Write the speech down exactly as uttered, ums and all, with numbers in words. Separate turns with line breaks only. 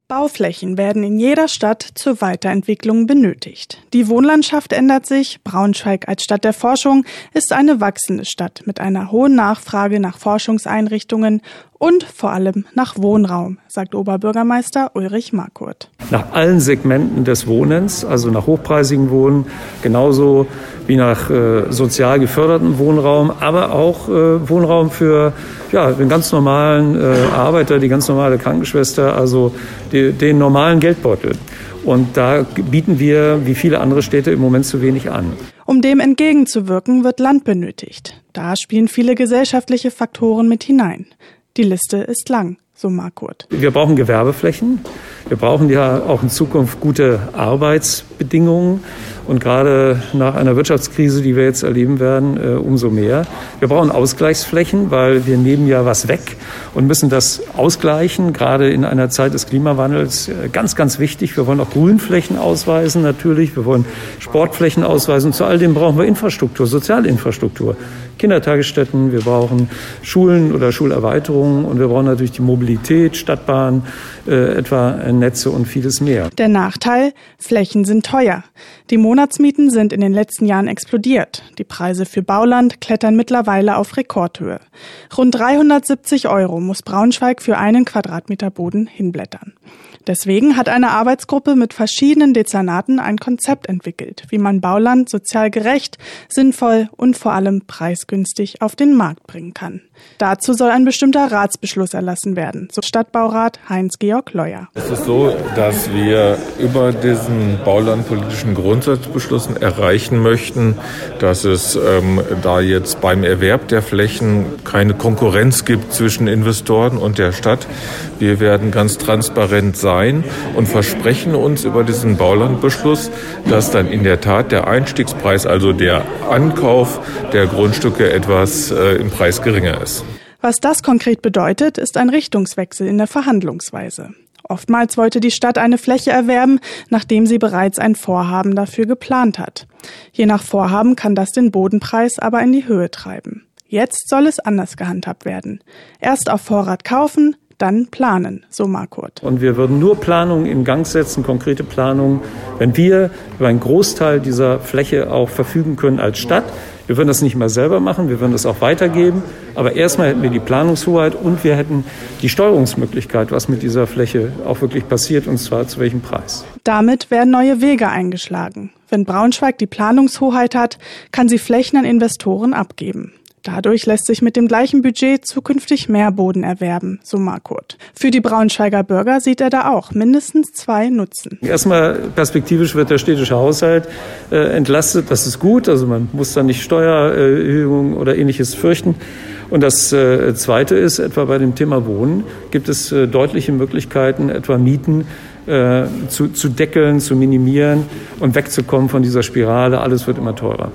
Bauflächen werden in jeder Stadt zur Weiterentwicklung benötigt. Die Wohnlandschaft ändert sich. Braunschweig als Stadt der Forschung ist eine wachsende Stadt mit einer hohen Nachfrage nach Forschungseinrichtungen und vor allem nach Wohnraum, sagt Oberbürgermeister Ulrich Markurt.
Nach allen Segmenten des Wohnens, also nach hochpreisigem Wohnen, genauso wie nach äh, sozial gefördertem Wohnraum, aber auch äh, Wohnraum für ja, den ganz normalen äh, Arbeiter, die ganz normale Krankenschwester, also die, den normalen Geldbeutel. Und da bieten wir, wie viele andere Städte, im Moment zu wenig an.
Um dem entgegenzuwirken, wird Land benötigt. Da spielen viele gesellschaftliche Faktoren mit hinein. Die Liste ist lang, so Markurt.
Wir brauchen Gewerbeflächen. Wir brauchen ja auch in Zukunft gute Arbeitsbedingungen. Und gerade nach einer Wirtschaftskrise, die wir jetzt erleben werden, äh, umso mehr. Wir brauchen Ausgleichsflächen, weil wir nehmen ja was weg und müssen das ausgleichen, gerade in einer Zeit des Klimawandels. Äh, ganz, ganz wichtig. Wir wollen auch Grünflächen ausweisen natürlich. Wir wollen Sportflächen ausweisen. Zu all dem brauchen wir Infrastruktur, Sozialinfrastruktur. Kindertagesstätten, wir brauchen Schulen oder Schulerweiterungen und wir brauchen natürlich die Mobilität, Stadtbahn, äh, etwa Netze und vieles mehr.
Der Nachteil, Flächen sind teuer. Die Monatsmieten sind in den letzten Jahren explodiert. Die Preise für Bauland klettern mittlerweile auf Rekordhöhe. Rund dreihundertsiebzig Euro muss Braunschweig für einen Quadratmeter Boden hinblättern. Deswegen hat eine Arbeitsgruppe mit verschiedenen Dezernaten ein Konzept entwickelt, wie man Bauland sozial gerecht, sinnvoll und vor allem preisgünstig auf den Markt bringen kann. Dazu soll ein bestimmter Ratsbeschluss erlassen werden, so Stadtbaurat Heinz-Georg Leuer.
Es ist so, dass wir über diesen baulandpolitischen Grundsatzbeschluss erreichen möchten, dass es ähm, da jetzt beim Erwerb der Flächen keine Konkurrenz gibt zwischen Investoren und der Stadt. Wir werden ganz transparent sein und versprechen uns über diesen Baulandbeschluss, dass dann in der Tat der Einstiegspreis, also der Ankauf der Grundstücke etwas äh, im Preis geringer ist.
Was das konkret bedeutet, ist ein Richtungswechsel in der Verhandlungsweise. Oftmals wollte die Stadt eine Fläche erwerben, nachdem sie bereits ein Vorhaben dafür geplant hat. Je nach Vorhaben kann das den Bodenpreis aber in die Höhe treiben. Jetzt soll es anders gehandhabt werden. Erst auf Vorrat kaufen, dann planen, so Markurt.
Und wir würden nur Planungen in Gang setzen, konkrete Planungen, wenn wir über einen Großteil dieser Fläche auch verfügen können als Stadt. Wir würden das nicht mal selber machen, wir würden das auch weitergeben. Aber erstmal hätten wir die Planungshoheit und wir hätten die Steuerungsmöglichkeit, was mit dieser Fläche auch wirklich passiert, und zwar zu welchem Preis.
Damit werden neue Wege eingeschlagen. Wenn Braunschweig die Planungshoheit hat, kann sie Flächen an Investoren abgeben. Dadurch lässt sich mit dem gleichen Budget zukünftig mehr Boden erwerben, so Markurt. Für die Braunschweiger Bürger sieht er da auch mindestens zwei Nutzen.
Erstmal perspektivisch wird der städtische Haushalt äh, entlastet. Das ist gut. Also man muss da nicht Steuererhöhungen oder Ähnliches fürchten. Und das äh, Zweite ist, etwa bei dem Thema Wohnen gibt es äh, deutliche Möglichkeiten, etwa Mieten äh, zu, zu deckeln, zu minimieren und wegzukommen von dieser Spirale. Alles wird immer teurer.